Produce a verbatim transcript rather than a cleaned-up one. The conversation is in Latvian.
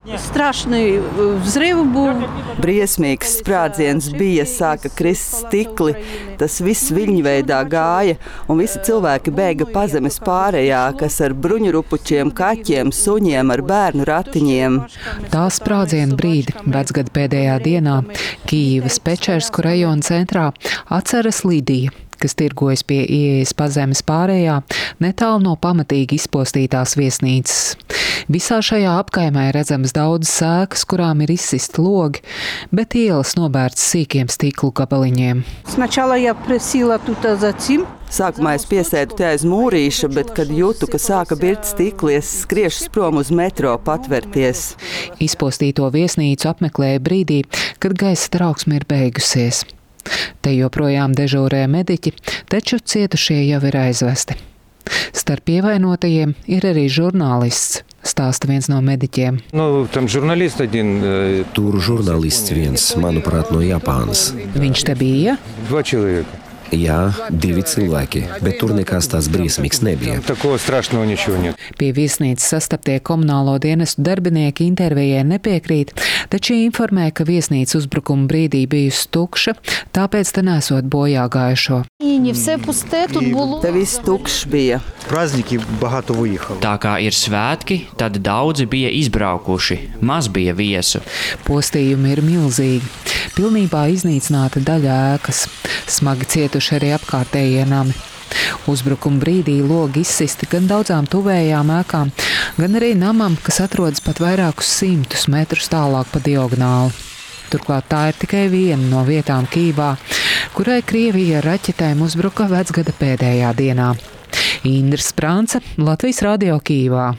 Страшный взрыв был. Briesmīgs sprādziens bija, sāka krist stikli, tas viss viļņveidā gāja, un visi cilvēki bēga pazemes pārējā, kas ar bruņurupučiem, kaķiem, suņiem, ar bērnu ratiņiem. Tā sprādziena brīdi vecgada pēdējā dienā Kijivas Pečersku rajona centrā atceras Lidija, kas tirgojas pie ieejas pazemes pārējā, netālu no pamatīgi izpostītās viesnīcas. Visā šajā apkaimē redzamas daudzas sēkas, kurām ir izsisti logi, bet ielas nobērts sīkiem stiklu gabaliņiem. Sначала я присела тут за цим. Sākumā es piesēdu te aiz mūrīša, bet, kad jūtu, ka sāka birt stikli, es skriešu prom uz metro patvērties. Izpostīto viesnīcu apmeklēja brīdī, kad gaisa trauksme ir beigusies. Te joprojām dežūrē mediķi, taču cietušie jau ir aizvesti. Starp ievainotajiem ir arī žurnālists, stāsta viens no mediķiem. Nu, tam žurnālists один. Tur žurnālists viens, manuprāt, no Japānas. Viņš te bija? Два человека. Jā, divi cilvēki, bet tur nekas tās briesmīgs nebija. Такого страшного ничего нет. Pie viesnīcas sastaptie komunālo dienestu darbinieki intervijai nepiekrīt, taču informē, ka viesnīca uzbrukuma brīdī bijusi tukša, tāpēc te nesot bojā gājušo. Te viss tukšs bija. Tā kā ir svētki, tad daudzi bija izbraukuši, maz bija viesu. Postījumi ir milzīgi. Pilnībā iznīcināta daļa ēkas. Smagi cietuši arī apkārtējie nami. Uzbrukuma brīdī logi izsisti gan daudzām tuvējām ēkām, gan arī namam, kas atrodas pat vairākus simtus metrus tālāk pa diagonāli. Turklāt tā ir tikai viena no vietām Kijivā, kurai Krievija ar raķetēm uzbruka vecgada pēdējā dienā. Indra Sprānce, Latvijas Radio Kijivā.